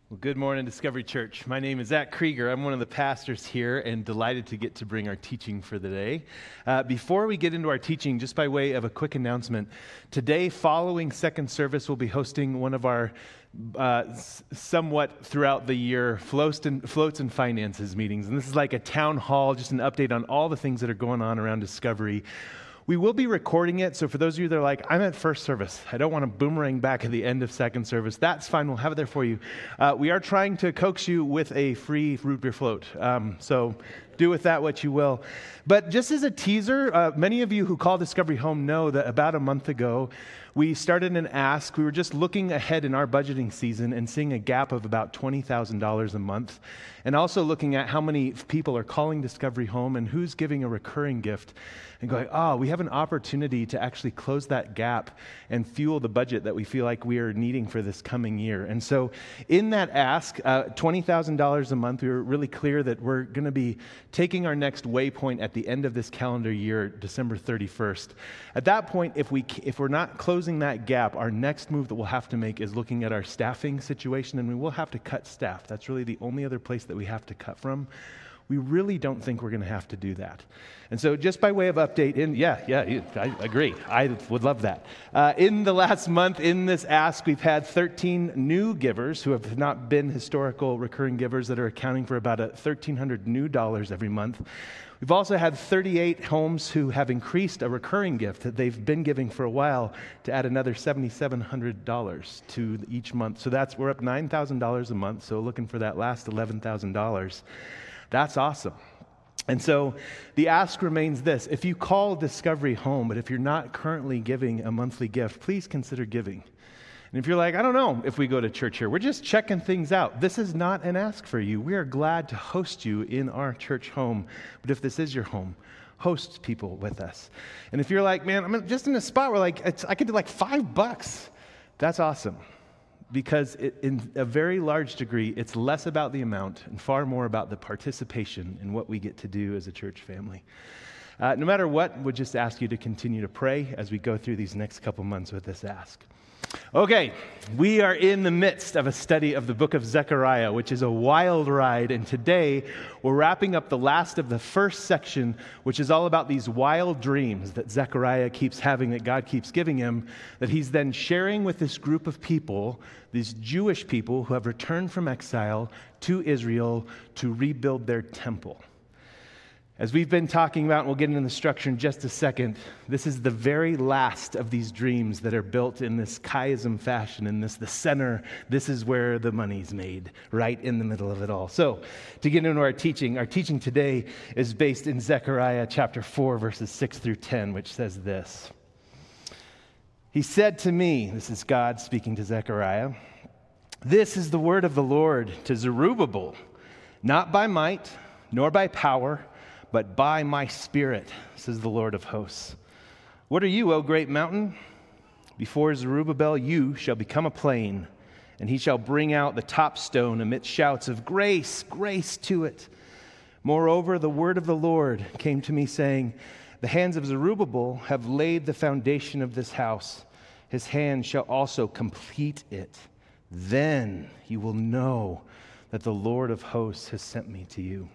Well, good morning, Discovery Church. My name is Zach Krieger. I'm one of the pastors here and delighted to get to bring our teaching for the day. Before we get into our teaching, just by way of a quick announcement, today following second service, we'll be hosting one of our somewhat throughout the year floats and finances meetings. And this is like a town hall, just an update on all the things that are going on around Discovery. We will be recording it, so for those of you that are like, I'm at first service, I don't want to boomerang back at the end of second service, that's fine, we'll have it there for you. We are trying to coax you with a free root beer float, so do with that what you will. But just as a teaser, many of you who call Discovery home know that about a month ago, we started an ask. We were just looking ahead in our budgeting season and seeing a gap of about $20,000 a month, and also looking at how many people are calling Discovery home and who's giving a recurring gift, and going, we have an opportunity to actually close that gap and fuel the budget that we feel like we are needing for this coming year. And so in that ask, $20,000 a month, we were really clear that we're going to be taking our next waypoint at the end of this calendar year, December 31st. At that point, if we're not closing that gap, our next move that we'll have to make is looking at our staffing situation, and we will have to cut staff. That's really the only other place that we have to cut from. We really don't think we're going to have to do that. And so just by way of update, I agree. I would love that. In the last month, in this ask, we've had 13 new givers who have not been historical recurring givers that are accounting for about $1,300 new dollars every month. We've also had 38 homes who have increased a recurring gift that they've been giving for a while to add another $7,700 to each month. So we're up $9,000 a month, so looking for that last $11,000. That's awesome. And so the ask remains this: if you call Discovery home, but if you're not currently giving a monthly gift, please consider giving. And if you're like, I don't know if we go to church here, we're just checking things out, this is not an ask for you. We are glad to host you in our church home. But if this is your home, host people with us. And if you're like, man, I'm just in a spot where I could do $5, that's awesome. Because in a very large degree, it's less about the amount and far more about the participation in what we get to do as a church family. No matter what, we'll just ask you to continue to pray as we go through these next couple months with this ask. Okay, we are in the midst of a study of the book of Zechariah, which is a wild ride, and today we're wrapping up the last of the first section, which is all about these wild dreams that Zechariah keeps having, that God keeps giving him, that he's then sharing with this group of people, these Jewish people who have returned from exile to Israel to rebuild their temple. As we've been talking about, and we'll get into the structure in just a second, this is the very last of these dreams that are built in this chiasm fashion, in the center. This is where the money's made, right in the middle of it all. So, to get into our teaching today is based in Zechariah chapter 4, verses 6 through 10, which says this. He said to me, this is God speaking to Zechariah, "This is the word of the Lord to Zerubbabel, not by might, nor by power, but by my Spirit, says the Lord of hosts. What are you, O great mountain? Before Zerubbabel you shall become a plain, and he shall bring out the top stone amidst shouts of grace, grace to it. Moreover, the word of the Lord came to me, saying, the hands of Zerubbabel have laid the foundation of this house. His hand shall also complete it. Then you will know that the Lord of hosts has sent me to you."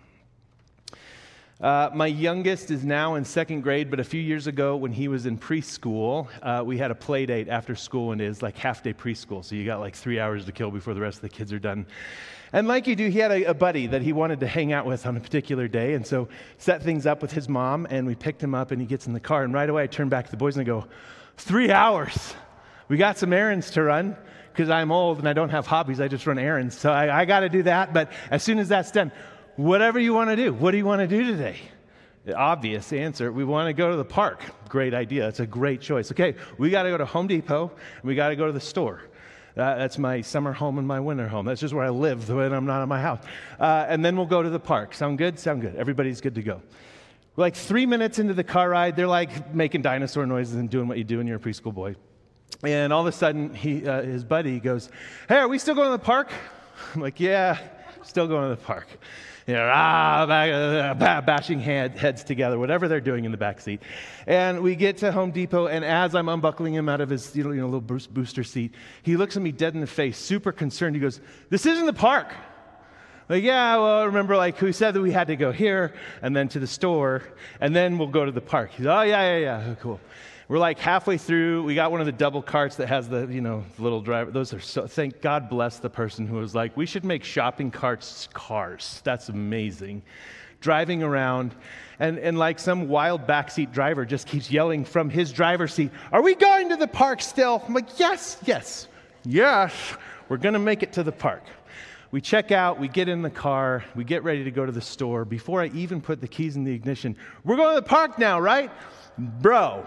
My youngest is now in second grade, but a few years ago when he was in preschool, we had a play date after school, and it is like half-day preschool, so you got 3 hours to kill before the rest of the kids are done. And like you do, he had a buddy that he wanted to hang out with on a particular day, and so set things up with his mom, and we picked him up, and he gets in the car, and right away I turn back to the boys and I go, 3 hours! We got some errands to run, because I'm old and I don't have hobbies, I just run errands, so I got to do that, but as soon as that's done, whatever you want to do. What do you want to do today? The obvious answer, we want to go to the park. Great idea. It's a great choice. Okay, we got to go to Home Depot, and we got to go to the store. That's my summer home and my winter home. That's just where I live when I'm not at my house. And then we'll go to the park. Sound good? Sound good. Everybody's good to go. We're 3 minutes into the car ride. They're making dinosaur noises and doing what you do when you're a preschool boy. And all of a sudden, his buddy goes, "Hey, are we still going to the park?" I'm like, "Yeah, still going to the park." bashing heads together, whatever they're doing in the back seat. And we get to Home Depot, and as I'm unbuckling him out of his little booster seat, he looks at me dead in the face, super concerned. He goes, "This isn't the park." Like, yeah, well, remember, like, we said that we had to go here, and then to the store, and then we'll go to the park. He's, "Oh, yeah, cool." We're like halfway through. We got one of the double carts that has the, little driver. Those are so, thank God bless the person who was like, we should make shopping carts cars. That's amazing. Driving around, and like some wild backseat driver just keeps yelling from his driver's seat, "Are we going to the park still?" I'm like, yes, we're going to make it to the park. We check out, we get in the car, we get ready to go to the store. Before I even put the keys in the ignition, "We're going to the park now, right?" Bro.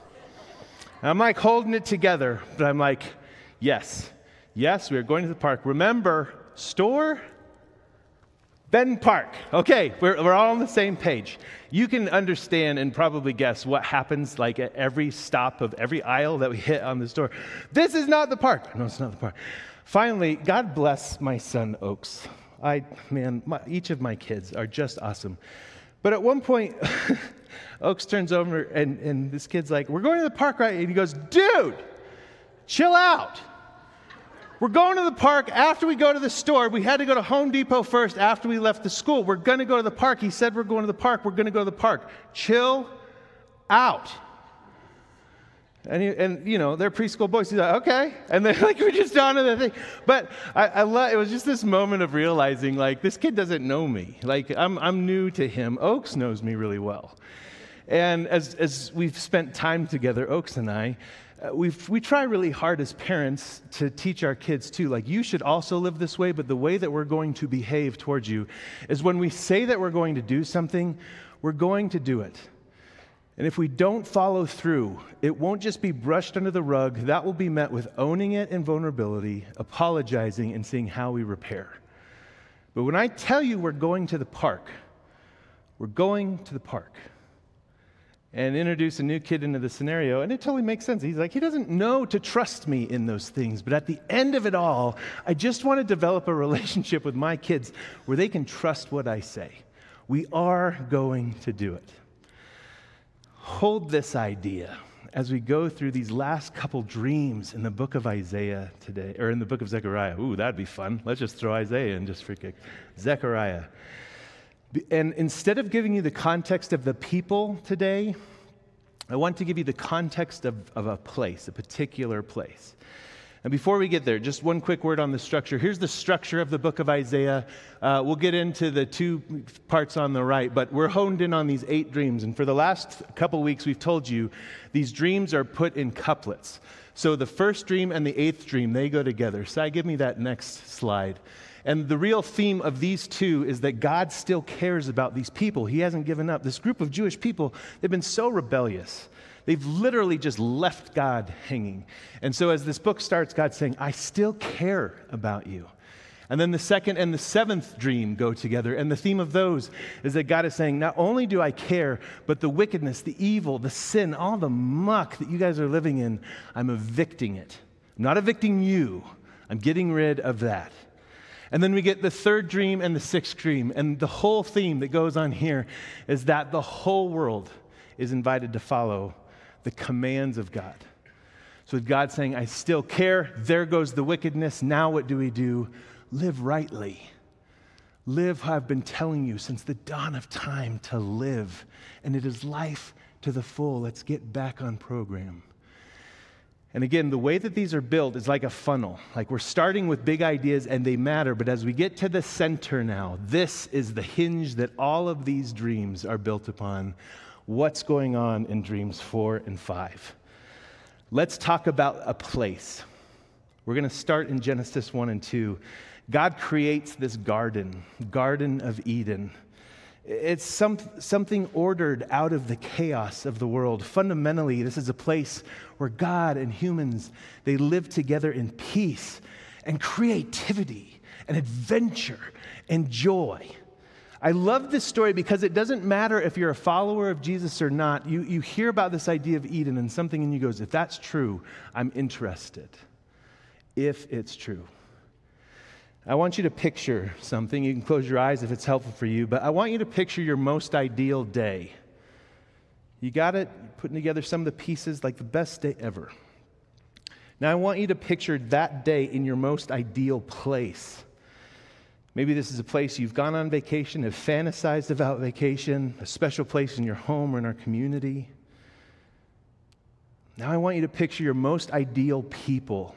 I'm like holding it together, but I'm like, yes, we're going to the park. Remember, store, then park. Okay, we're all on the same page. You can understand and probably guess what happens like at every stop of every aisle that we hit on the store. This is not the park. No, it's not the park. Finally, God bless my son, Oaks. Each of my kids are just awesome. But at one point, Oaks turns over, and this kid's like, "We're going to the park, right?" And he goes, "Dude, chill out. We're going to the park after we go to the store. We had to go to Home Depot first after we left the school. We're going to go to the park. He said we're going to the park. We're going to go to the park. Chill out." And they're preschool boys. He's like, "Okay." And then we're just on to the thing. But I love, it was just this moment of realizing, like, this kid doesn't know me. Like, I'm new to him. Oaks knows me really well. And as we've spent time together, Oaks and I, we try really hard as parents to teach our kids too, like, you should also live this way, but the way that we're going to behave towards you is when we say that we're going to do something, we're going to do it. And if we don't follow through, it won't just be brushed under the rug. That will be met with owning it in vulnerability, apologizing, and seeing how we repair. But when I tell you we're going to the park, we're going to the park. And introduce a new kid into the scenario, and it totally makes sense. He's like, he doesn't know to trust me in those things. But at the end of it all, I just want to develop a relationship with my kids where they can trust what I say. We are going to do it. Hold this idea as we go through these last couple dreams in the book of Isaiah today, or in the book of Zechariah. Ooh, that'd be fun. Let's just throw Isaiah in just for a kick. Zechariah. And instead of giving you the context of the people today, I want to give you the context of a place, a particular place. And before we get there, just one quick word on the structure. Here's the structure of the book of Isaiah. We'll get into the two parts on the right, but we're honed in on these 8 dreams. And for the last couple weeks, we've told you these dreams are put in couplets. So the first dream and the 8th dream, they go together. Sai, give me that next slide. And the real theme of these two is that God still cares about these people. He hasn't given up. This group of Jewish people, they've been so rebellious. They've literally just left God hanging. And so as this book starts, God's saying, I still care about you. And then the 2nd and the 7th dream go together. And the theme of those is that God is saying, not only do I care, but the wickedness, the evil, the sin, all the muck that you guys are living in, I'm evicting it. I'm not evicting you. I'm getting rid of that. And then we get the 3rd dream and the 6th dream. And the whole theme that goes on here is that the whole world is invited to follow the commands of God. So with God saying, I still care, there goes the wickedness. Now what do we do? Live rightly. Live how I've been telling you since the dawn of time to live. And it is life to the full. Let's get back on program. And again, the way that these are built is like a funnel. Like we're starting with big ideas and they matter, but as we get to the center now, this is the hinge that all of these dreams are built upon. What's going on in dreams 4 and 5? Let's talk about a place. We're going to start in Genesis 1 and 2. God creates this garden, Garden of Eden. It's something ordered out of the chaos of the world. Fundamentally, this is a place where God and humans, they live together in peace and creativity and adventure and joy. I love this story because it doesn't matter if you're a follower of Jesus or not. You hear about this idea of Eden and something in you goes, if that's true, I'm interested. If it's true. I want you to picture something. You can close your eyes if it's helpful for you, but I want you to picture your most ideal day. You got it? Putting together some of the pieces, like the best day ever. Now I want you to picture that day in your most ideal place. Maybe this is a place you've gone on vacation, have fantasized about vacation, a special place in your home or in our community. Now I want you to picture your most ideal people.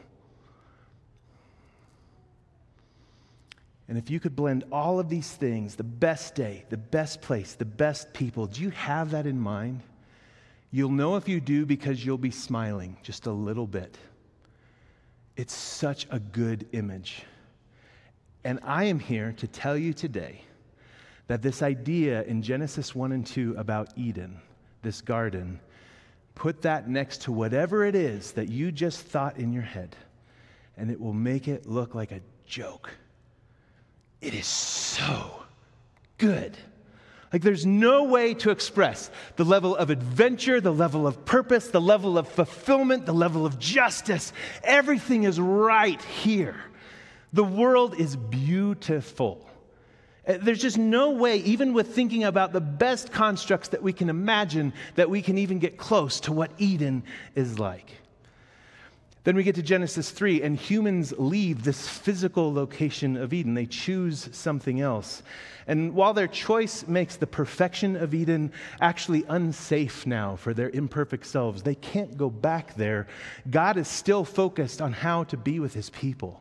And if you could blend all of these things, the best day, the best place, the best people, do you have that in mind? You'll know if you do because you'll be smiling just a little bit. It's such a good image. And I am here to tell you today that this idea in Genesis 1 and 2 about Eden, this garden, put that next to whatever it is that you just thought in your head, and it will make it look like a joke. It is so good. Like there's no way to express the level of adventure, the level of purpose, the level of fulfillment, the level of justice. Everything is right here. The world is beautiful. There's just no way, even with thinking about the best constructs that we can imagine, that we can even get close to what Eden is like. Then we get to Genesis 3, and humans leave this physical location of Eden. They choose something else. And while their choice makes the perfection of Eden actually unsafe now for their imperfect selves, they can't go back there. God is still focused on how to be with his people.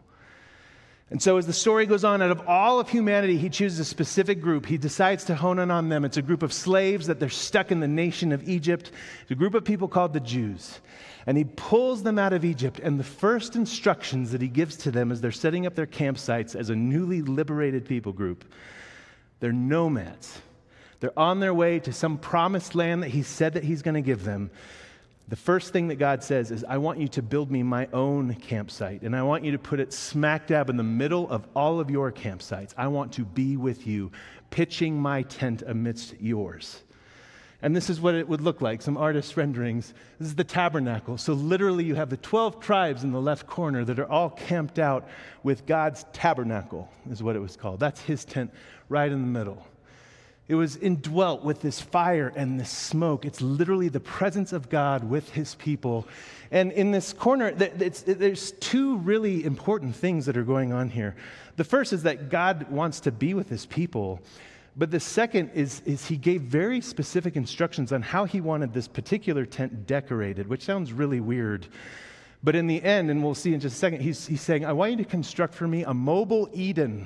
And so as the story goes on, out of all of humanity, he chooses a specific group. He decides to hone in on them. It's a group of slaves that they're stuck in the nation of Egypt. It's a group of people called the Jews. And he pulls them out of Egypt, and the first instructions that he gives to them as they're setting up their campsites as a newly liberated people group, they're nomads. They're on their way to some promised land that he said that he's going to give them. The first thing that God says is, I want you to build me my own campsite, and I want you to put it smack dab in the middle of all of your campsites. I want to be with you, pitching my tent amidst yours. And this is what it would look like, some artist renderings. This is the tabernacle. So literally you have the 12 tribes in the left corner that are all camped out with God's tabernacle, is what it was called. That's his tent right in the middle. It was indwelt with this fire and this smoke. It's literally the presence of God with his people. And in this corner, there's two really important things that are going on here. The first is that God wants to be with his people. But the second is he gave very specific instructions on how he wanted this particular tent decorated, which sounds really weird. But in the end, and we'll see in just a second, he's saying, I want you to construct for me a mobile Eden.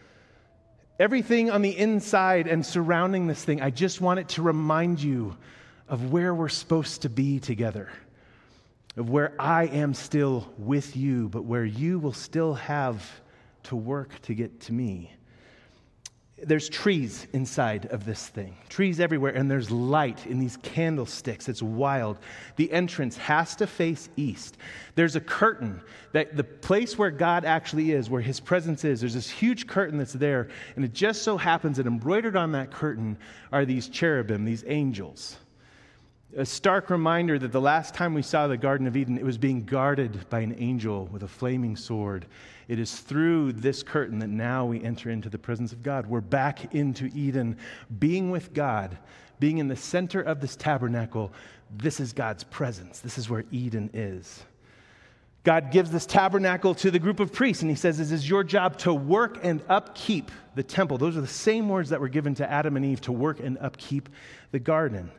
Everything on the inside and surrounding this thing, I just want it to remind you of where we're supposed to be together, of where I am still with you, but where you will still have to work to get to me. There's trees inside of this thing, trees everywhere, and there's light in these candlesticks. It's wild. The entrance has to face east. There's a curtain, that the place where God actually is, where his presence is, there's this huge curtain that's there, and it just so happens that embroidered on that curtain are these cherubim, these angels. A stark reminder that the last time we saw the Garden of Eden, it was being guarded by an angel with a flaming sword. It is through this curtain that now we enter into the presence of God. We're back into Eden, being with God, being in the center of this tabernacle. This is God's presence. This is where Eden is. God gives this tabernacle to the group of priests, and he says, this is your job to work and upkeep the temple. Those are the same words that were given to Adam and Eve, to work and upkeep the garden.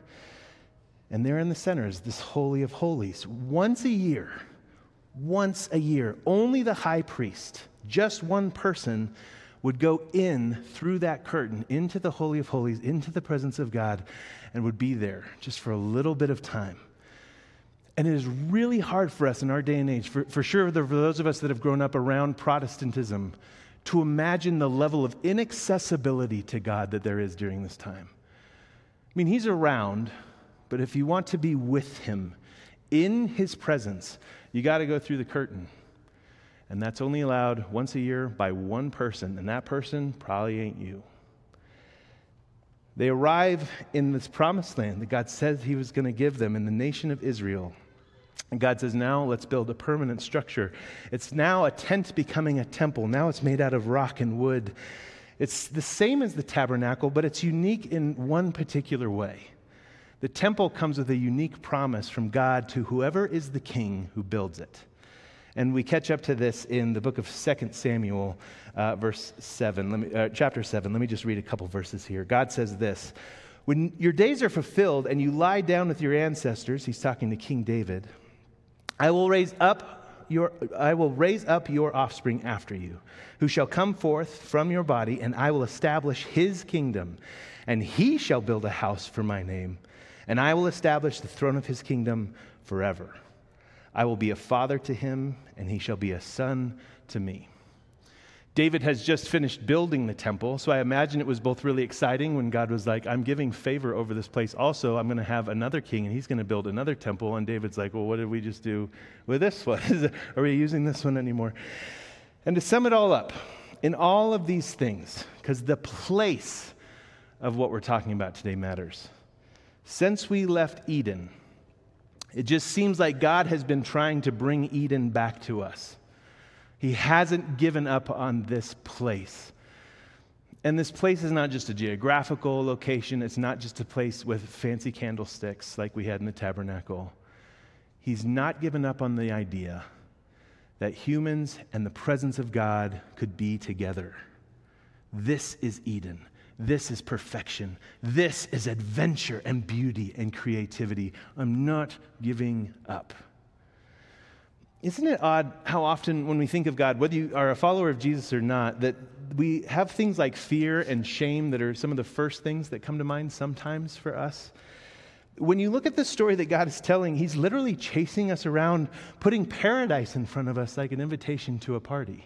And there in the center is this Holy of Holies. Once a year, only the high priest, just one person, would go in through that curtain into the Holy of Holies, into the presence of God, and would be there just for a little bit of time. And it is really hard for us in our day and age, for sure for those of us that have grown up around Protestantism, to imagine the level of inaccessibility to God that there is during this time. I mean, he's around, but if you want to be with him, in his presence, you got to go through the curtain. And that's only allowed once a year by one person, and that person probably ain't you. They arrive in this promised land that God said he was going to give them in the nation of Israel. And God says, now let's build a permanent structure. It's now a tent becoming a temple. Now it's made out of rock and wood. It's the same as the tabernacle, but it's unique in one particular way. The temple comes with a unique promise from God to whoever is the king who builds it. And we catch up to this in the book of 2 Samuel, chapter 7. Let me just read a couple verses here. God says this, when your days are fulfilled and you lie down with your ancestors, he's talking to King David, I will raise up your offspring after you, who shall come forth from your body, and I will establish his kingdom, and he shall build a house for my name, and I will establish the throne of his kingdom forever. I will be a father to him, and he shall be a son to me. David has just finished building the temple, so I imagine it was both really exciting when God was like, I'm giving favor over this place. Also, I'm going to have another king, and he's going to build another temple. And David's like, well, what did we just do with this one? Are we using this one anymore? And to sum it all up, in all of these things, because the place of what we're talking about today matters. Since we left Eden, it just seems like God has been trying to bring Eden back to us. He hasn't given up on this place. And this place is not just a geographical location. It's not just a place with fancy candlesticks like we had in the tabernacle. He's not given up on the idea that humans and the presence of God could be together. This is Eden. This is perfection. This is adventure and beauty and creativity. I'm not giving up. Isn't it odd how often when we think of God, whether you are a follower of Jesus or not, that we have things like fear and shame that are some of the first things that come to mind sometimes for us? When you look at the story that God is telling, he's literally chasing us around, putting paradise in front of us like an invitation to a party.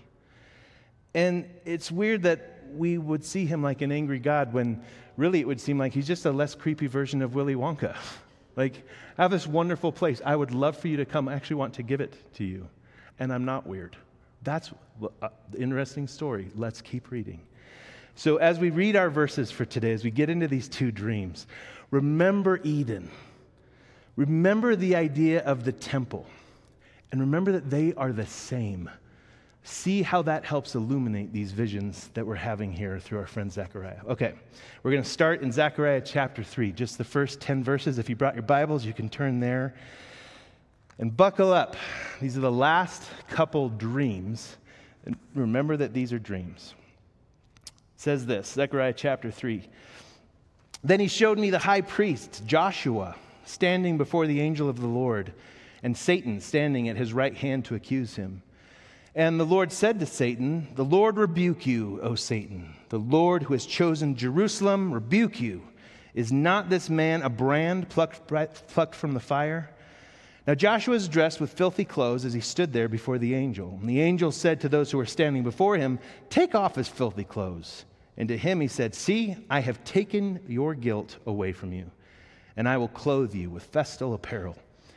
And it's weird that we would see him like an angry God when really it would seem like he's just a less creepy version of Willy Wonka. Like, I have this wonderful place. I would love for you to come. I actually want to give it to you. And I'm not weird. That's the interesting story. Let's keep reading. So as we read our verses for today, as we get into these two dreams, remember Eden. Remember the idea of the temple. And remember that they are the same. See how that helps illuminate these visions that we're having here through our friend Zechariah. Okay, we're going to start in Zechariah chapter 3, just the first 10 verses. If you brought your Bibles, you can turn there. And buckle up. These are the last couple dreams. And remember that these are dreams. It says this, Zechariah chapter 3. Then he showed me the high priest, Joshua, standing before the angel of the Lord, and Satan standing at his right hand to accuse him. And the Lord said to Satan, the Lord rebuke you, O Satan. The Lord who has chosen Jerusalem rebuke you. Is not this man a brand plucked from the fire? Now Joshua was dressed with filthy clothes as he stood there before the angel. And the angel said to those who were standing before him, take off his filthy clothes. And to him he said, see, I have taken your guilt away from you, and I will clothe you with festal apparel.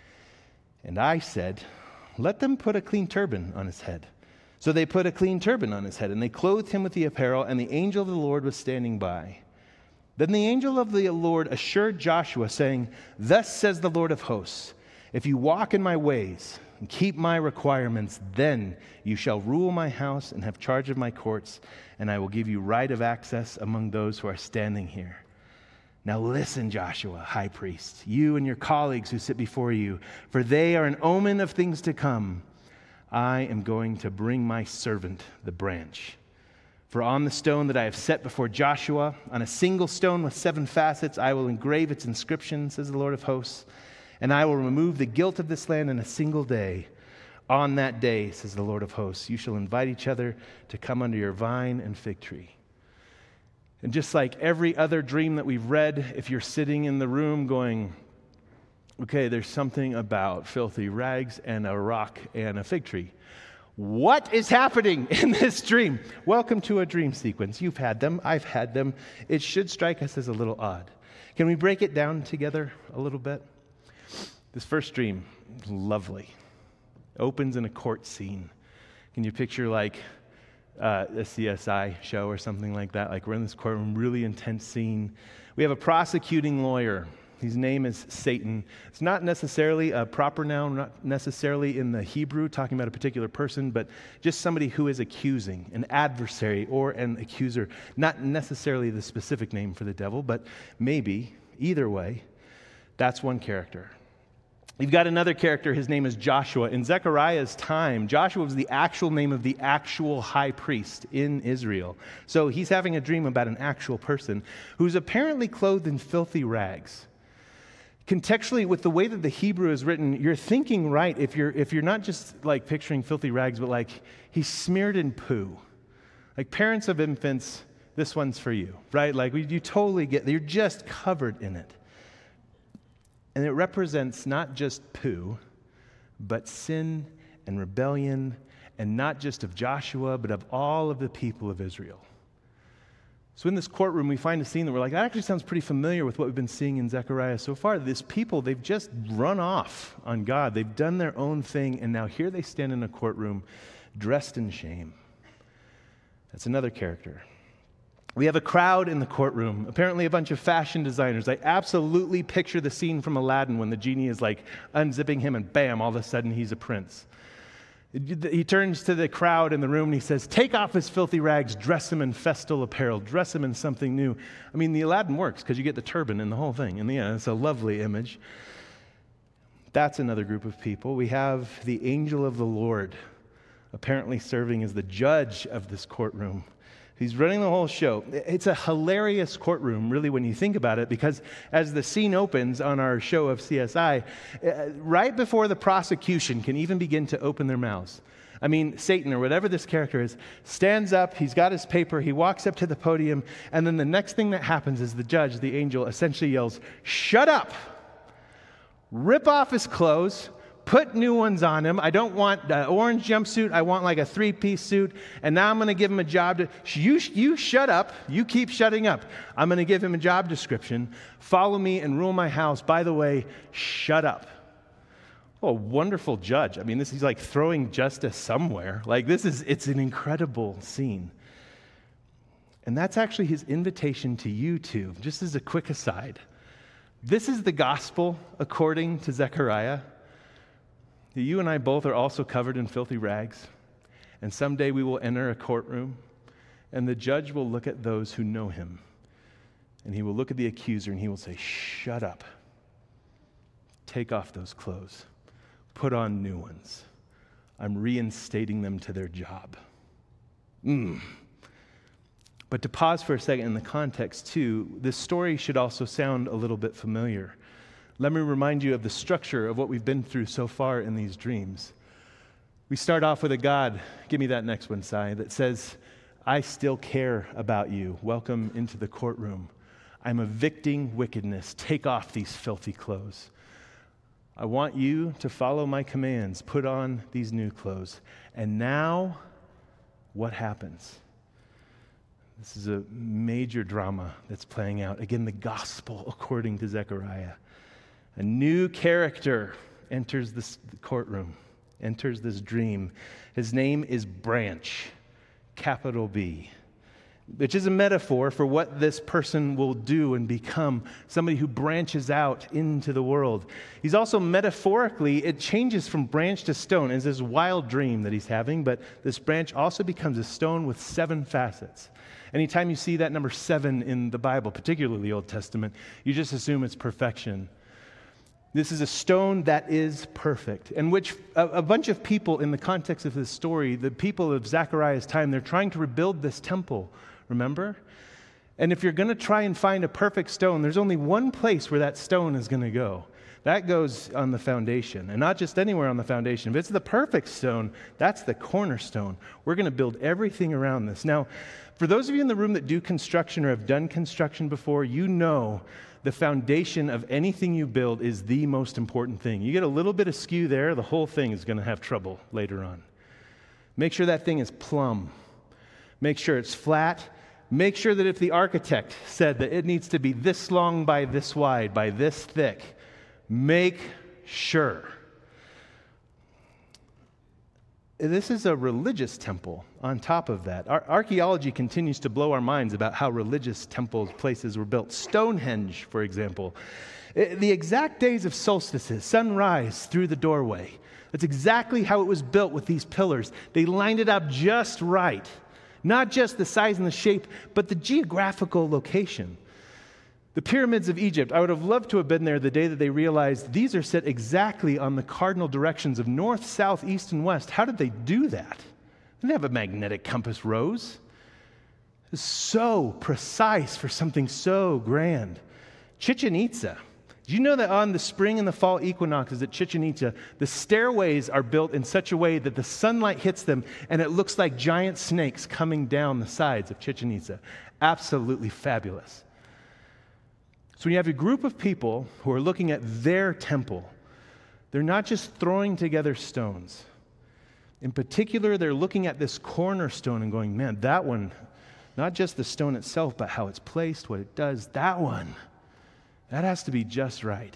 And I said, let them put a clean turban on his head. So they put a clean turban on his head, and they clothed him with the apparel, and the angel of the Lord was standing by. Then the angel of the Lord assured Joshua, saying, thus says the Lord of hosts, if you walk in my ways and keep my requirements, then you shall rule my house and have charge of my courts, and I will give you right of access among those who are standing here. Now listen, Joshua, high priest, you and your colleagues who sit before you, for they are an omen of things to come. I am going to bring my servant, the branch. For on the stone that I have set before Joshua, on a single stone with 7 facets, I will engrave its inscription, says the Lord of hosts, and I will remove the guilt of this land in a single day. On that day, says the Lord of hosts, you shall invite each other to come under your vine and fig tree. And just like every other dream that we've read, if you're sitting in the room going, okay, there's something about filthy rags and a rock and a fig tree. What is happening in this dream? Welcome to a dream sequence. You've had them. I've had them. It should strike us as a little odd. Can we break it down together a little bit? This first dream, lovely. Opens in a court scene. Can you picture like a CSI show or something like that? Like we're in this courtroom, really intense scene. We have a prosecuting lawyer His name is Satan. It's not necessarily a proper noun, not necessarily in the Hebrew, talking about a particular person, but just somebody who is accusing, an adversary or an accuser. Not necessarily the specific name for the devil, but maybe, either way, that's one character. You've got another character, his name is Joshua. In Zechariah's time, Joshua was the actual name of the actual high priest in Israel. So he's having a dream about an actual person who's apparently clothed in filthy rags. Contextually, with the way that the Hebrew is written, you're thinking right if you're not just like picturing filthy rags, but like he's smeared in poo. Like parents of infants, this one's for you, right? Like you totally get, you're just covered in it. And it represents not just poo, but sin and rebellion, and not just of Joshua, but of all of the people of Israel. So in this courtroom, we find a scene that we're like, that actually sounds pretty familiar with what we've been seeing in Zechariah so far. This people, they've just run off on God. They've done their own thing, and now here they stand in a courtroom dressed in shame. That's another character. We have a crowd in the courtroom, apparently a bunch of fashion designers. I absolutely picture the scene from Aladdin when the genie is like unzipping him and bam, all of a sudden he's a prince. He turns to the crowd in the room and he says, take off his filthy rags, dress him in festal apparel, dress him in something new. I mean, the Aladdin works because you get the turban and the whole thing. And yeah, it's a lovely image. That's another group of people. We have the angel of the Lord apparently serving as the judge of this courtroom. He's running the whole show. It's a hilarious courtroom, really, when you think about it, because as the scene opens on our show of CSI, right before the prosecution can even begin to open their mouths, I mean, Satan, or whatever this character is, stands up, he's got his paper, he walks up to the podium, and then the next thing that happens is the judge, the angel, essentially yells, shut up! Rip off his clothes, put new ones on him. I don't want an orange jumpsuit. I want like a 3-piece suit. And now I'm going to give him a job. You shut up. You keep shutting up. I'm going to give him a job description. Follow me and rule my house. By the way, shut up. Oh, a wonderful judge. I mean, he's like throwing justice somewhere. Like it's an incredible scene. And that's actually his invitation to you too. Just as a quick aside. This is the gospel according to Zechariah. You and I both are also covered in filthy rags, and someday we will enter a courtroom, and the judge will look at those who know him, and he will look at the accuser, and he will say, shut up. Take off those clothes. Put on new ones. I'm reinstating them to their job. But to pause for a second in the context, too, this story should also sound a little bit familiar. Let me remind you of the structure of what we've been through so far in these dreams. We start off with a God, give me that next one, Si, that says, I still care about you. Welcome into the courtroom. I'm evicting wickedness. Take off these filthy clothes. I want you to follow my commands. Put on these new clothes. And now, what happens? This is a major drama that's playing out. Again, the gospel according to Zechariah. A new character enters this courtroom, enters this dream. His name is Branch, capital B, which is a metaphor for what this person will do and become, somebody who branches out into the world. He's also metaphorically, it changes from branch to stone. It's this wild dream that he's having, but this branch also becomes a stone with 7 facets. Anytime you see that number 7 in the Bible, particularly the Old Testament, you just assume it's perfection. This is a stone that is perfect, and which a bunch of people in the context of this story, the people of Zechariah's time, they're trying to rebuild this temple, remember? And if you're going to try and find a perfect stone, there's only one place where that stone is going to go. That goes on the foundation, and not just anywhere on the foundation. If it's the perfect stone, that's the cornerstone. We're going to build everything around this. Now, for those of you in the room that do construction or have done construction before, you know the foundation of anything you build is the most important thing. You get a little bit askew there, the whole thing is going to have trouble later on. Make sure that thing is plumb. Make sure it's flat. Make sure that if the architect said that it needs to be this long by this wide, by this thick, make sure. This is a religious temple on top of that. Archaeology continues to blow our minds about how religious temple places were built. Stonehenge, for example. The exact days of solstices, sunrise through the doorway. That's exactly how it was built with these pillars. They lined it up just right. Not just the size and the shape, but the geographical location. The pyramids of Egypt, I would have loved to have been there the day that they realized these are set exactly on the cardinal directions of north, south, east, and west. How did they do that? They didn't have a magnetic compass rose. It's so precise for something so grand. Chichen Itza. Do you know that on the spring and the fall equinoxes at Chichen Itza, the stairways are built in such a way that the sunlight hits them and it looks like giant snakes coming down the sides of Chichen Itza? Absolutely fabulous. So when you have a group of people who are looking at their temple, they're not just throwing together stones. In particular, they're looking at this cornerstone and going, man, that one, not just the stone itself, but how it's placed, what it does, that one, that has to be just right.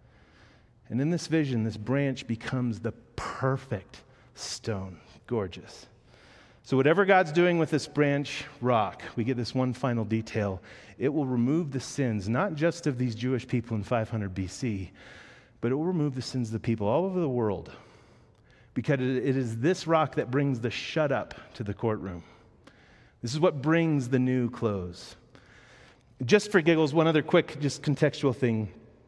And in this vision, this branch becomes the perfect stone. Gorgeous. So whatever God's doing with this branch rock, we get this one final detail. It will remove the sins, not just of these Jewish people in 500 BC, but it will remove the sins of the people all over the world. Because it is this rock that brings the shut up to the courtroom. This is what brings the new clothes. Just for giggles, one other quick, just contextual thing.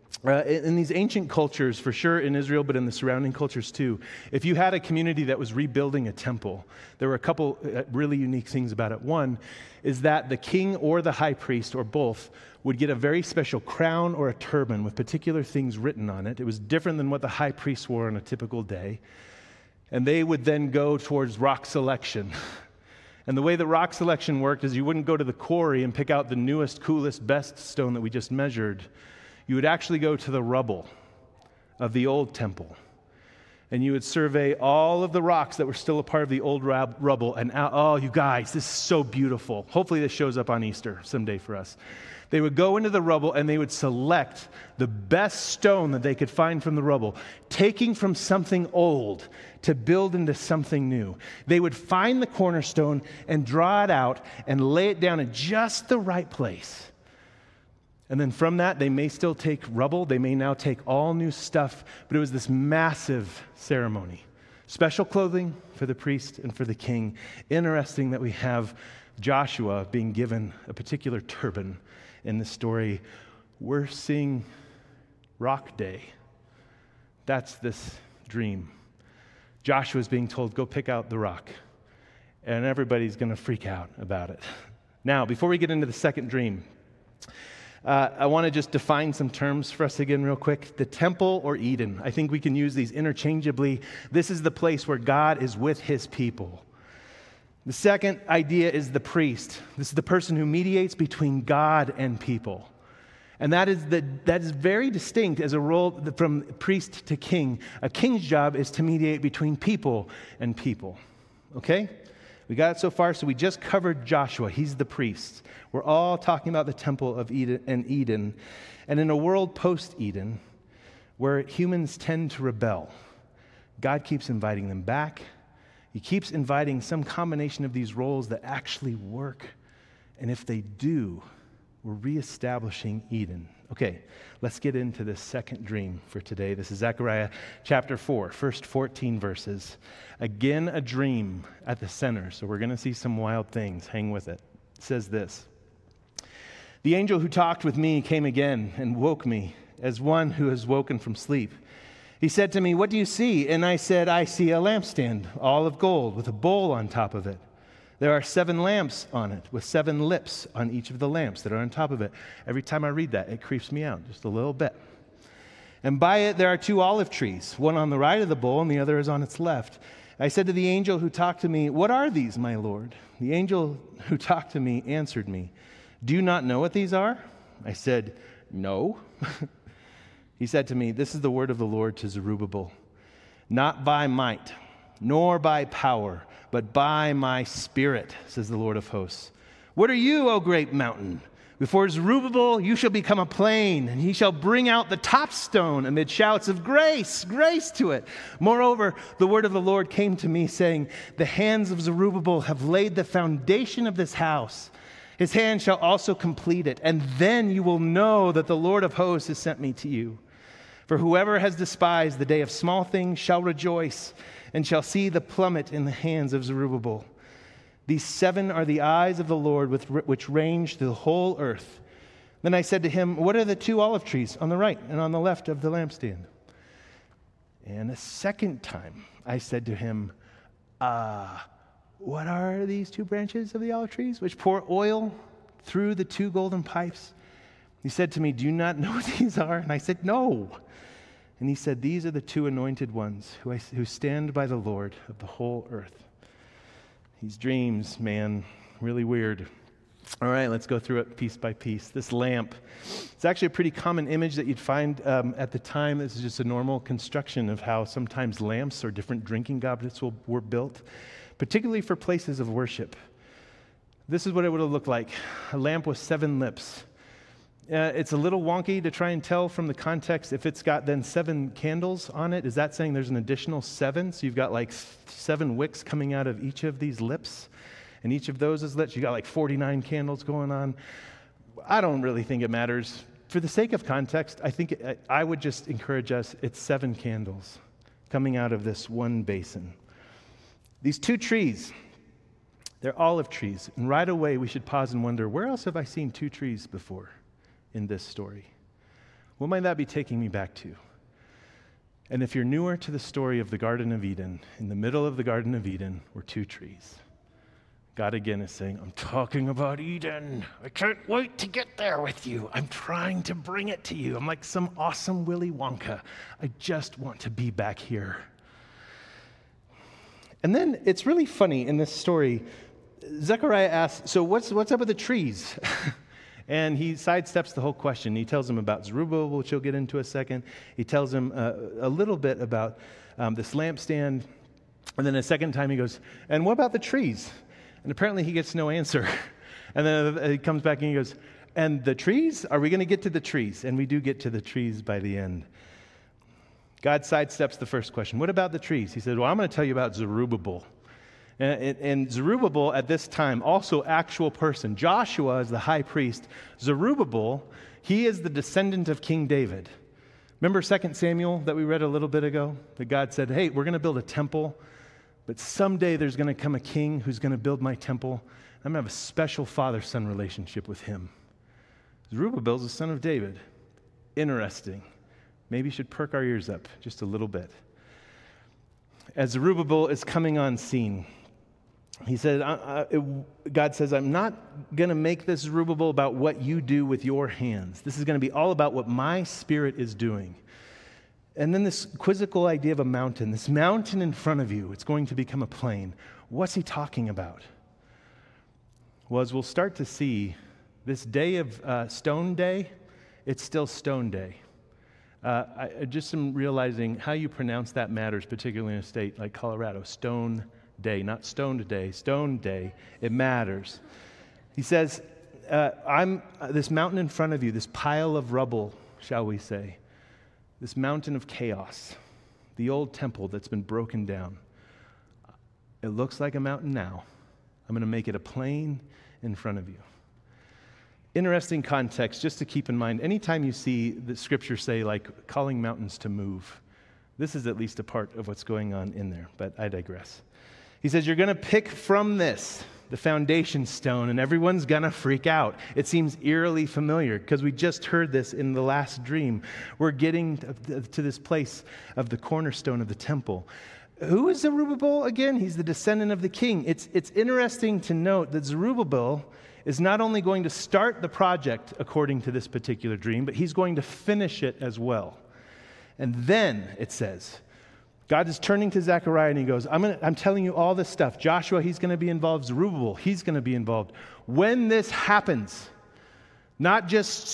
In these ancient cultures, for sure in Israel, but in the surrounding cultures too, if you had a community that was rebuilding a temple, there were a couple really unique things about it. One is that the king or the high priest, or both, would get a very special crown or a turban with particular things written on it. It was different than what the high priest wore on a typical day. And they would then go towards rock selection. And the way the rock selection worked is you wouldn't go to the quarry and pick out the newest, coolest, best stone that we just measured. You would actually go to the rubble of the old temple. And you would survey all of the rocks that were still a part of the old rubble. And oh, you guys, this is so beautiful. Hopefully this shows up on Easter someday for us. They would go into the rubble and they would select the best stone that they could find from the rubble, taking from something old to build into something new. They would find the cornerstone and draw it out and lay it down in just the right place. And then from that, they may still take rubble. They may now take all new stuff. But it was this massive ceremony. Special clothing for the priest and for the king. Interesting that we have Joshua being given a particular turban in the story. We're seeing Rock Day. That's this dream. Joshua's being told, go pick out the rock. And everybody's going to freak out about it. Now, before we get into the second dream, I want to just define some terms for us again real quick. The temple or Eden. I think we can use these interchangeably. This is the place where God is with his people. The second idea is the priest. This is the person who mediates between God and people. And that is very distinct as a role from priest to king. A king's job is to mediate between people and people. Okay? We got it so far, so we just covered Joshua. He's the priest. We're all talking about the temple of Eden. And in a world post-Eden, where humans tend to rebel, God keeps inviting them back. He keeps inviting some combination of these roles that actually work. And if they do, we're reestablishing Eden. Okay, let's get into this second dream for today. This is Zechariah chapter 4, first 14 verses. Again, a dream at the center. So we're going to see some wild things. Hang with it. It says this. The angel who talked with me came again and woke me as one who has woken from sleep. He said to me, "What do you see?" And I said, "I see a lampstand, all of gold, with a bowl on top of it. There are 7 lamps on it, with 7 lips on each of the lamps that are on top of it." Every time I read that, it creeps me out just a little bit. "And by it there are 2 olive trees, one on the right of the bowl and the other is on its left." I said to the angel who talked to me, "What are these, my Lord?" The angel who talked to me answered me, "Do you not know what these are?" I said, "No." He said to me, "This is the word of the Lord to Zerubbabel. Not by might, nor by power, but by my Spirit, says the Lord of hosts. What are you, O great mountain? Before Zerubbabel you shall become a plain, and he shall bring out the top stone amid shouts of grace, grace to it. Moreover, the word of the Lord came to me, saying, the hands of Zerubbabel have laid the foundation of this house, His hand shall also complete it, and then you will know that the Lord of hosts has sent me to you. For whoever has despised the day of small things shall rejoice, and shall see the plummet in the hands of Zerubbabel. These 7 are the eyes of the Lord which range through the whole earth. Then I said to him, what are the 2 olive trees on the right and on the left of the lampstand? And a second time I said to him, what are these 2 branches of the olive trees which pour oil through the 2 golden pipes? He said to me, do you not know what these are? And I said, no. And he said, these are the 2 anointed ones who stand by the Lord of the whole earth. These dreams, man, really weird. All right, let's go through it piece by piece. This lamp, it's actually a pretty common image that you'd find at the time. This is just a normal construction of how sometimes lamps or different drinking goblets were built, particularly for places of worship. This is what it would have looked like. A lamp with 7 lips. It's a little wonky to try and tell from the context if it's got then 7 candles on it. Is that saying there's an additional 7? So you've got like 7 wicks coming out of each of these lips, and each of those is lit. You got like 49 candles going on. I don't really think it matters. For the sake of context, I would just encourage us, it's 7 candles coming out of this one basin. These 2 trees, they're olive trees. And right away we should pause and wonder, where else have I seen 2 trees before in this story? What might that be taking me back to? And if you're newer to the story of the Garden of Eden, in the middle of the Garden of Eden were 2 trees. God again is saying, I'm talking about Eden. I can't wait to get there with you. I'm trying to bring it to you. I'm like some awesome Willy Wonka. I just want to be back here. And then it's really funny in this story. Zechariah asks, so what's up with the trees? And he sidesteps the whole question. He tells him about Zerubbabel, which he'll get into a second. He tells him a little bit about this lampstand. And then a second time he goes, and what about the trees? And apparently he gets no answer. And then he comes back and he goes, and the trees? Are we going to get to the trees? And we do get to the trees by the end. God sidesteps the first question. What about the trees? He said, well, I'm going to tell you about Zerubbabel. And Zerubbabel at this time, also actual person. Joshua is the high priest. Zerubbabel, he is the descendant of King David. Remember 2 Samuel that we read a little bit ago? That God said, hey, we're going to build a temple, but someday there's going to come a king who's going to build my temple. I'm going to have a special father-son relationship with him. Zerubbabel's the son of David. Interesting. Maybe you should perk our ears up just a little bit. As Zerubbabel is coming on scene, he said, God says, I'm not going to make this, Zerubbabel, about what you do with your hands. This is going to be all about what my Spirit is doing. And then this quizzical idea of a mountain, this mountain in front of you, it's going to become a plain. What's he talking about? Well, as we'll start to see, this day of Stone Day, it's still Stone Day. I just am realizing how you pronounce that matters, particularly in a state like Colorado. Stone Day, not Stoned Day, Stone Day. It matters. He says, I'm this mountain in front of you, this pile of rubble, shall we say, this mountain of chaos, the old temple that's been broken down. It looks like a mountain now. I'm going to make it a plain in front of you. Interesting context, just to keep in mind, anytime you see the scripture say, like, calling mountains to move, this is at least a part of what's going on in there, but I digress. He says, you're going to pick from this, the foundation stone, and everyone's going to freak out. It seems eerily familiar, because we just heard this in the last dream. We're getting to this place of the cornerstone of the temple. Who is Zerubbabel again? He's the descendant of the king. It's interesting to note that Zerubbabel is not only going to start the project according to this particular dream, but he's going to finish it as well. And then, it says, God is turning to Zechariah and he goes, I'm telling you all this stuff. Joshua, he's going to be involved. Zerubbabel, he's going to be involved. When this happens, not just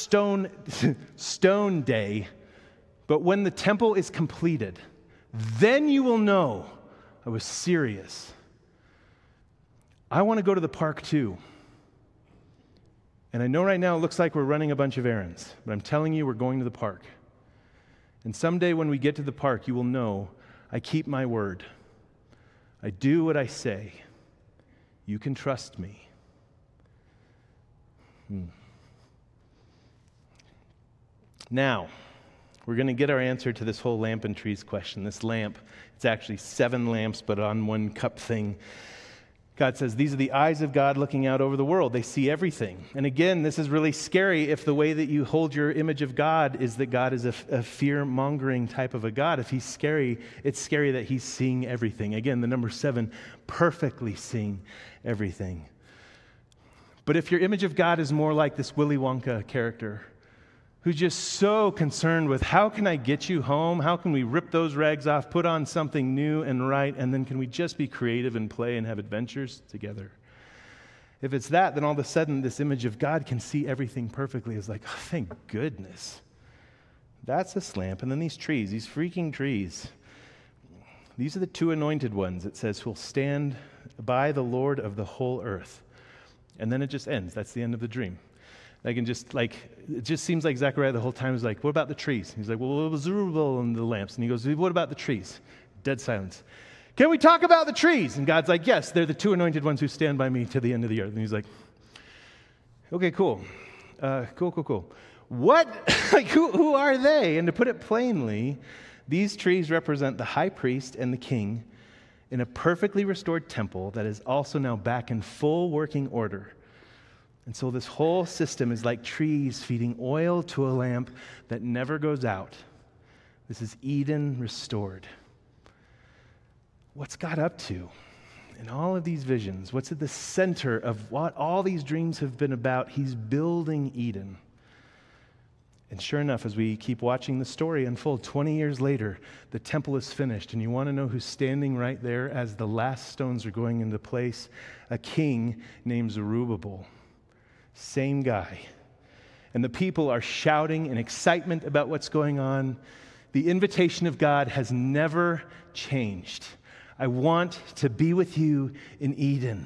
stone day, but when the temple is completed, then you will know I was serious. I want to go to the park too. And I know right now it looks like we're running a bunch of errands, but I'm telling you we're going to the park. And someday when we get to the park, you will know I keep my word. I do what I say. You can trust me. Now, we're going to get our answer to this whole lamp and trees question. This lamp, it's actually 7 lamps, but on one cup thing. God says, these are the eyes of God looking out over the world. They see everything. And again, this is really scary if the way that you hold your image of God is that God is a fear-mongering type of a God. If he's scary, it's scary that he's seeing everything. Again, the number 7, perfectly seeing everything. But if your image of God is more like this Willy Wonka character, who's just so concerned with how can I get you home? How can we rip those rags off, put on something new and right, and then can we just be creative and play and have adventures together? If it's that, then all of a sudden this image of God can see everything perfectly. It's like, oh, thank goodness. That's this lamp. And then these trees, these freaking trees. These are the 2 anointed ones, it says, who will stand by the Lord of the whole earth. And then it just ends. That's the end of the dream. It just seems like Zechariah the whole time is like, what about the trees? He's like, well, it was Zerubbabel and the lamps. And he goes, what about the trees? Dead silence. Can we talk about the trees? And God's like, yes, they're the 2 anointed ones who stand by me to the end of the earth. And he's like, okay, cool. Cool. What? Who are they? And to put it plainly, these trees represent the high priest and the king in a perfectly restored temple that is also now back in full working order. And so this whole system is like trees feeding oil to a lamp that never goes out. This is Eden restored. What's God up to in all of these visions? What's at the center of what all these dreams have been about? He's building Eden. And sure enough, as we keep watching the story unfold, 20 years later, the temple is finished. And you want to know who's standing right there as the last stones are going into place? A king named Zerubbabel. Same guy. And the people are shouting in excitement about what's going on. The invitation of God has never changed. I want to be with you in Eden.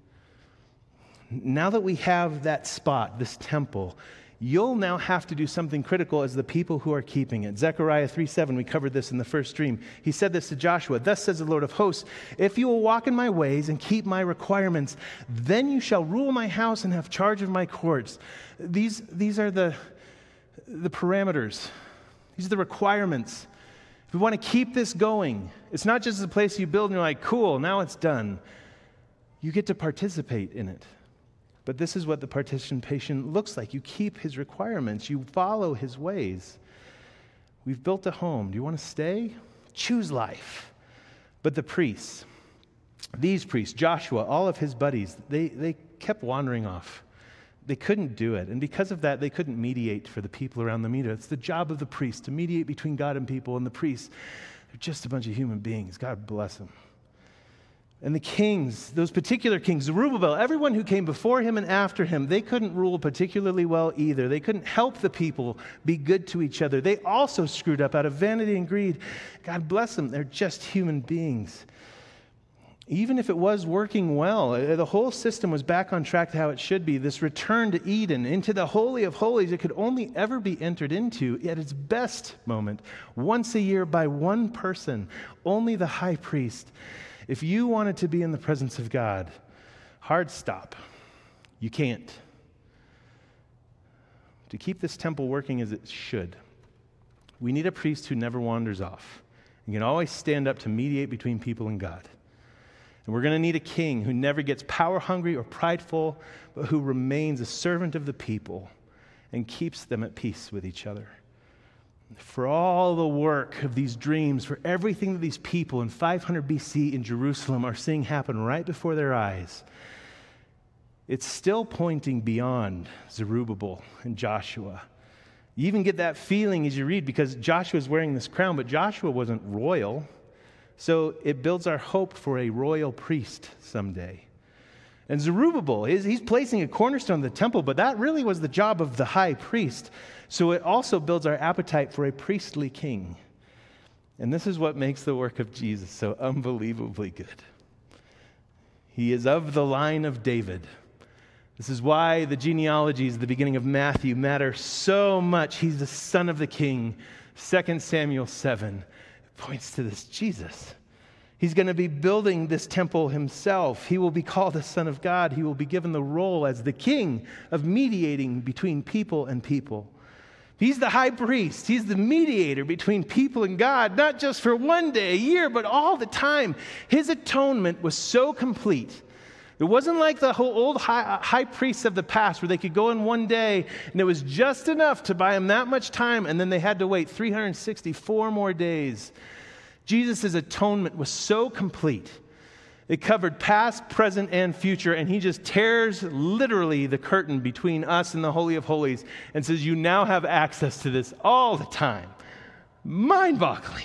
Now that we have that spot, this temple, you'll now have to do something critical as the people who are keeping it. Zechariah 3:7, we covered this in the first dream. He said this to Joshua, thus says the Lord of hosts, if you will walk in my ways and keep my requirements, then you shall rule my house and have charge of my courts. These are the parameters. These are the requirements. If we want to keep this going, it's not just a place you build and you're like, cool, now it's done. You get to participate in it. But this is what the participation looks like. You keep his requirements. You follow his ways. We've built a home. Do you want to stay? Choose life. But the priests, these priests, Joshua, all of his buddies, they kept wandering off. They couldn't do it. And because of that, they couldn't mediate for the people around them either. It's the job of the priest to mediate between God and people. And the priests, they're just a bunch of human beings. God bless them. And the kings, those particular kings, Zerubbabel, everyone who came before him and after him, they couldn't rule particularly well either. They couldn't help the people be good to each other. They also screwed up out of vanity and greed. God bless them. They're just human beings. Even if it was working well, the whole system was back on track to how it should be. This return to Eden, into the Holy of Holies, it could only ever be entered into at its best moment, once a year by one person, only the high priest. If you wanted to be in the presence of God, hard stop. You can't. To keep this temple working as it should, we need a priest who never wanders off and can always stand up to mediate between people and God. And we're going to need a king who never gets power hungry or prideful, but who remains a servant of the people and keeps them at peace with each other. For all the work of these dreams, for everything that these people in 500 BC in Jerusalem are seeing happen right before their eyes, it's still pointing beyond Zerubbabel and Joshua. You even get that feeling as you read, because Joshua's wearing this crown, but Joshua wasn't royal. So it builds our hope for a royal priest someday. And Zerubbabel, he's placing a cornerstone of the temple, but that really was the job of the high priest. So it also builds our appetite for a priestly king. And this is what makes the work of Jesus so unbelievably good. He is of the line of David. This is why the genealogies at the beginning of Matthew matter so much. He's the son of the king. 2 Samuel 7 points to this Jesus. He's going to be building this temple himself. He will be called the Son of God. He will be given the role as the king of mediating between people and people. He's the high priest. He's the mediator between people and God, not just for one day, a year, but all the time. His atonement was so complete. It wasn't like the whole old high priests of the past where they could go in one day and it was just enough to buy them that much time, and then they had to wait 364 more days. Jesus' atonement was so complete. It covered past, present, and future, and he just tears literally the curtain between us and the Holy of Holies and says, you now have access to this all the time. Mind-boggling.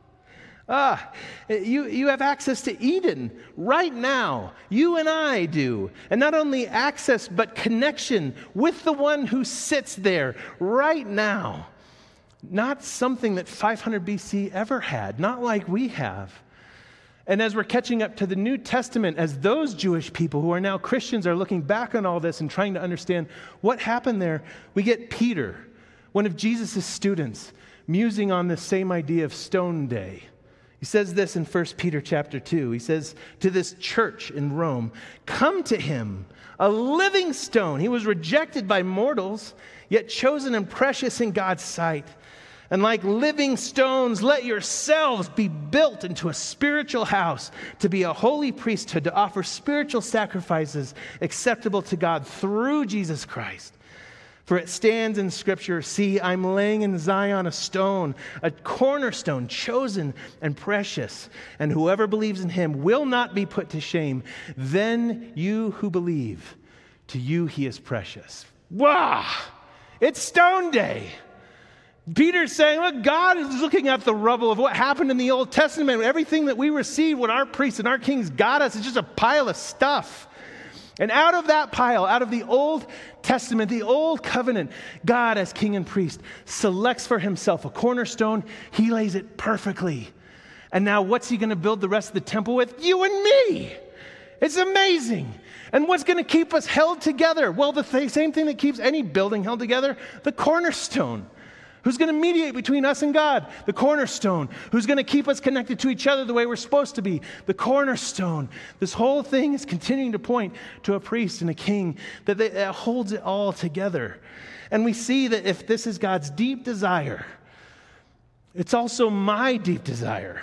You have access to Eden right now. You and I do. And not only access, but connection with the one who sits there right now. Not something that 500 BC ever had, not like we have. And as we're catching up to the New Testament, as those Jewish people who are now Christians are looking back on all this and trying to understand what happened there, we get Peter, one of Jesus' students, musing on this same idea of Stone Day. He says this in 1 Peter chapter 2. He says, to this church in Rome, come to him, a living stone. He was rejected by mortals, yet chosen and precious in God's sight. And like living stones, let yourselves be built into a spiritual house to be a holy priesthood, to offer spiritual sacrifices acceptable to God through Jesus Christ. For it stands in Scripture, see, I'm laying in Zion a stone, a cornerstone, chosen and precious, and whoever believes in him will not be put to shame. Then you who believe, to you he is precious. Wow! It's Stone Day. Peter's saying, look, God is looking at the rubble of what happened in the Old Testament. Everything that we received, what our priests and our kings got us, is just a pile of stuff. And out of that pile, out of the Old Testament, the Old Covenant, God as king and priest selects for himself a cornerstone. He lays it perfectly. And now what's he going to build the rest of the temple with? You and me. It's amazing. And what's going to keep us held together? Well, the same thing that keeps any building held together, the cornerstone. Who's going to mediate between us and God? The cornerstone. Who's going to keep us connected to each other the way we're supposed to be? The cornerstone. This whole thing is continuing to point to a priest and a king that holds it all together. And we see that if this is God's deep desire, it's also my deep desire.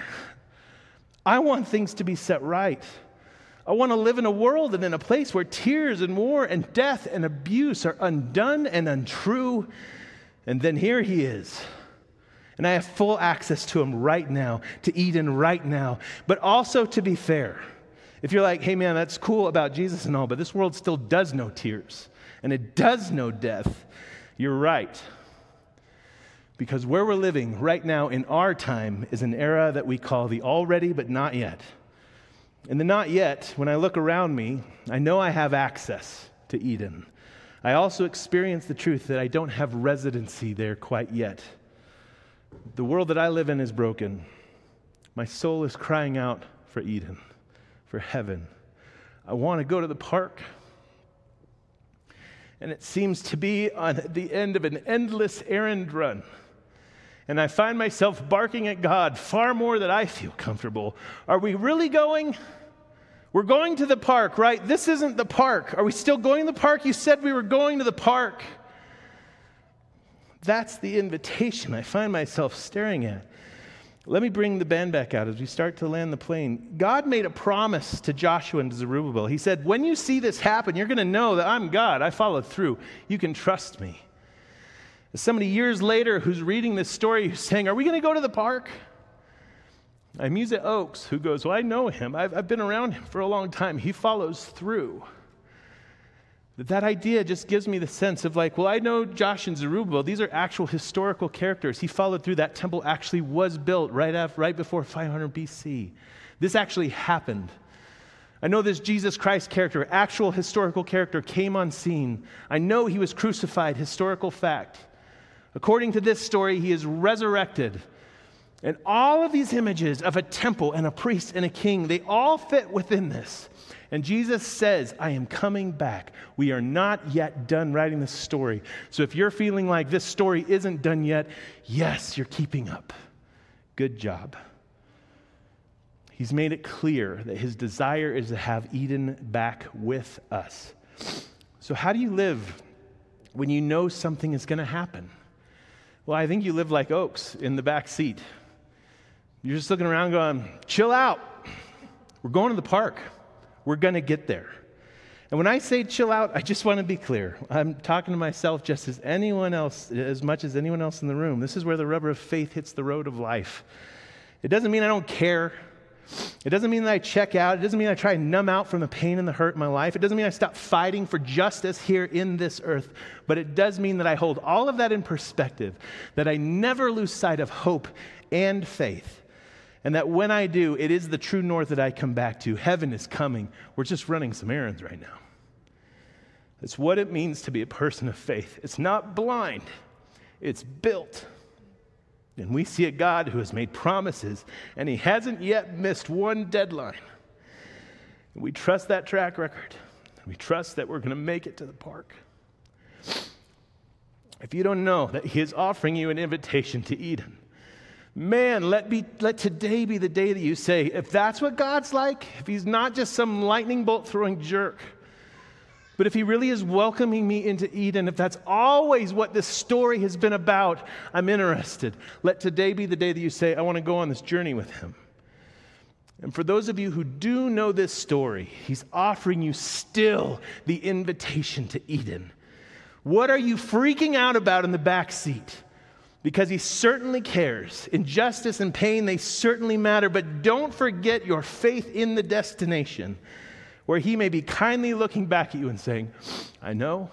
I want things to be set right. I want to live in a world and in a place where tears and war and death and abuse are undone and untrue. And then here he is. And I have full access to him right now, to Eden right now. But also, to be fair, if you're like, hey man, that's cool about Jesus and all, but this world still does know tears, and it does know death, you're right. Because where we're living right now in our time is an era that we call the already but not yet. In the not yet, when I look around me, I know I have access to Eden. I also experience the truth that I don't have residency there quite yet. The world that I live in is broken. My soul is crying out for Eden, for heaven. I want to go to the park. And it seems to be on the end of an endless errand run. And I find myself barking at God far more than I feel comfortable. Are we really going? We're going to the park, right? This isn't the park. Are we still going to the park? You said we were going to the park. That's the invitation I find myself staring at. Let me bring the band back out as we start to land the plane. God made a promise to Joshua and to Zerubbabel. He said, when you see this happen, you're going to know that I'm God. I followed through. You can trust me. Somebody years later who's reading this story who's saying, are we going to go to the park? I muse at Oaks, who goes, well, I know him. I've been around him for a long time. He follows through. That idea just gives me the sense of like, well, I know Josh and Zerubbabel. These are actual historical characters. He followed through. That temple actually was built right before 500 BC. This actually happened. I know this Jesus Christ character, actual historical character, came on scene. I know he was crucified, historical fact. According to this story, he is resurrected. And all of these images of a temple and a priest and a king, they all fit within this. And Jesus says, I am coming back. We are not yet done writing this story. So if you're feeling like this story isn't done yet, yes, you're keeping up. Good job. He's made it clear that his desire is to have Eden back with us. So how do you live when you know something is going to happen? Well, I think you live like Oaks in the back seat. You're just looking around going, chill out. We're going to the park. We're going to get there. And when I say chill out, I just want to be clear. I'm talking to myself just as anyone else, as much as anyone else in the room. This is where the rubber of faith hits the road of life. It doesn't mean I don't care. It doesn't mean that I check out. It doesn't mean I try and numb out from the pain and the hurt in my life. It doesn't mean I stop fighting for justice here in this earth. But it does mean that I hold all of that in perspective, that I never lose sight of hope and faith. And that when I do, it is the true north that I come back to. Heaven is coming. We're just running some errands right now. It's what it means to be a person of faith. It's not blind. It's built. And we see a God who has made promises, and he hasn't yet missed one deadline. And we trust that track record. We trust that we're going to make it to the park. If you don't know that he is offering you an invitation to Eden, man, let today be the day that you say, if that's what God's like, if he's not just some lightning bolt throwing jerk, but if he really is welcoming me into Eden, if that's always what this story has been about, I'm interested. Let today be the day that you say, I want to go on this journey with him. And for those of you who do know this story, he's offering you still the invitation to Eden. What are you freaking out about in the back seat? Because he certainly cares. Injustice and pain, they certainly matter, but don't forget your faith in the destination, where he may be kindly looking back at you and saying, I know,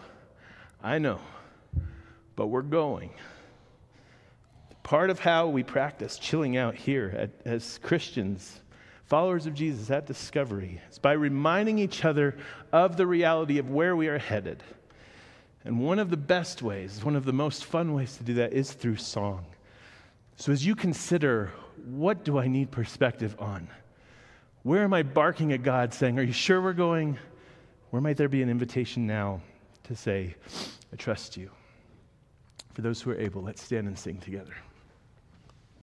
but we're going. Part of how we practice chilling out here as Christians, followers of Jesus at Discovery, is by reminding each other of the reality of where we are headed. And one of the best ways, one of the most fun ways to do that is through song. So as you consider, what do I need perspective on? Where am I barking at God saying, are you sure we're going? Where might there be an invitation now to say, I trust you? For those who are able, let's stand and sing together.